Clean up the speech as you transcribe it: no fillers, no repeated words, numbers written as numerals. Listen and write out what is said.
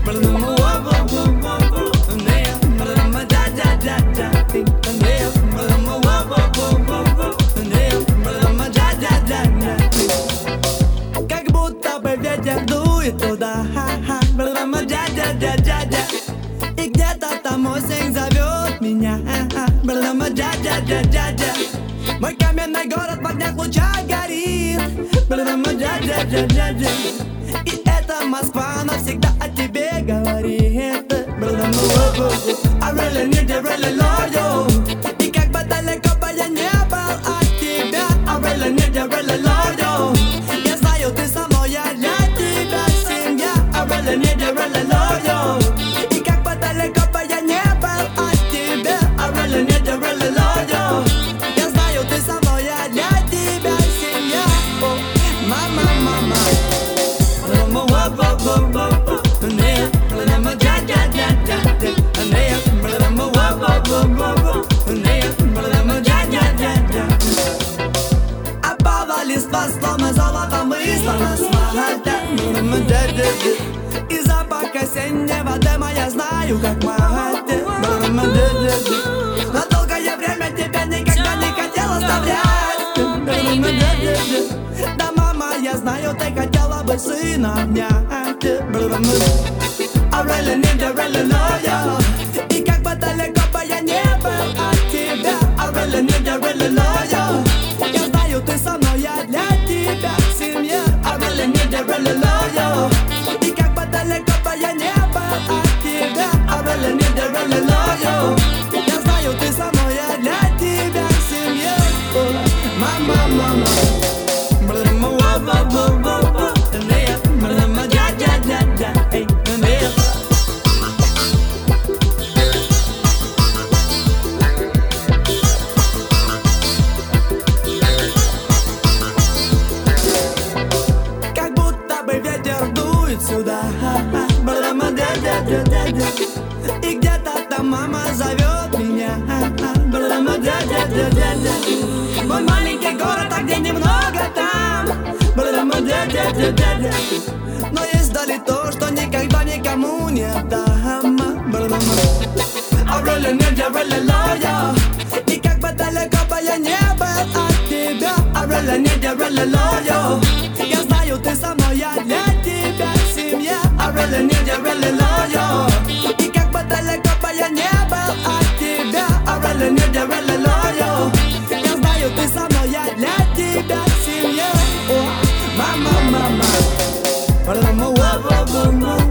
Как будто бы ветер дует туда, и где-то там осень зовет меня. Мой каменный город в огнях лучах горит. И это Москва навсегда о тебе говорит. I really need you, really love you. И как бы далеко бы я не был от тебя, I really need you, really love you. Я знаю, ты со мной, я для тебя семья. I really need you, really love you. И как бы далеко бы я не был от тебя, I really need you, really love you. Я знаю, ты со мной, я для тебя семья. Мама, мама. Опала листва, словно золото выслана с асфальта. И запах осеннего дыма я знаю, как мать. На долгое время тебя никогда не хотела оставлять. Да, мама, я знаю, ты хотела бы сына обнять. I really need you, really love you. И как бы далеко бы я не был от тебя, I really need you, really love you. Я знаю, ты со мной, я для тебя семья. I really need you, really love you. И как бы далеко бы я не был от тебя, I really need you, really love you. Я знаю, ты со мной, я для тебя семья. Мама, мама. Как будто бы ветер дует сюда, и где-то там мама зовет меня. Мой маленький город, а где немного там. Но есть вдали то, что никогда никому не отдам. I really need you, really love you. И как бы далеко бы я не был от тебя, I really need you, really love you. Я знаю, ты со мной, я для тебя семья. I really need you, really love you. И как бы далеко бы я не был от тебя, I really need you, really love you. Я знаю, ты со мной, я для тебя семья. Мама, мама.